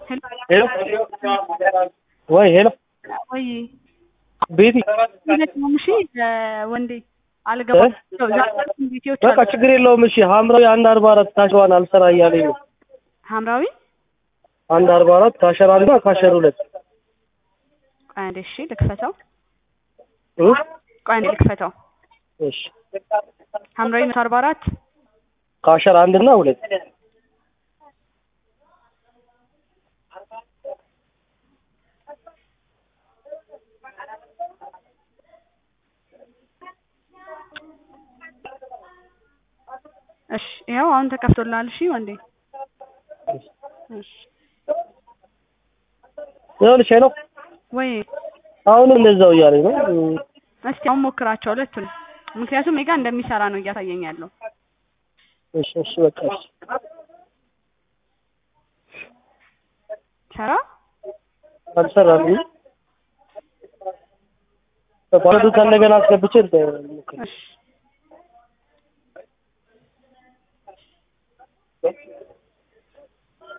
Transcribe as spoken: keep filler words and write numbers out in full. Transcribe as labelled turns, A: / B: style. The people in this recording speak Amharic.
A: Hello? ወይ ሄሎ
B: ወይ
A: ቤቲ
B: እሺ ወንዴ አልገባም ነው ዛሬ ቪዲዮዎች
A: በቃ ችግር የለውም እሺ ሐምራዊ አንድ አርባ አራት ታሽዋን አልሰራ እያለኝ ነው
B: ሐምራዊ
A: አንድ አርባ አራት ካሸር አንድ ካሸር ሁለት
B: አንድ እሺ ልክፈተው
A: እ
B: ቆይ አንዴ ልክፈተው
A: እሺ
B: ሐምራዊ መቶ አርባ አራት
A: ካሸር አንድ እና ሁለት
B: እሺ ያው አሁን ተከፍቶልሃል እሺ ወንዴ እሺ
A: ይኸውልሽ ሄሎ
B: ወይ
A: አሁን እንደዛው እያለኝ ነው
B: እስቲ አሁን ሞክራቸው ሁለቱን ምክንያቱም ሜጋ እንደሚሰራ ነው እያሳየኝ ያለው
A: እሺ እሺ በቃ እሺ
B: ሰራ
A: አልሰራልኝ ተቋረጡ ከእንደገና አስገብቼ
B: እሺ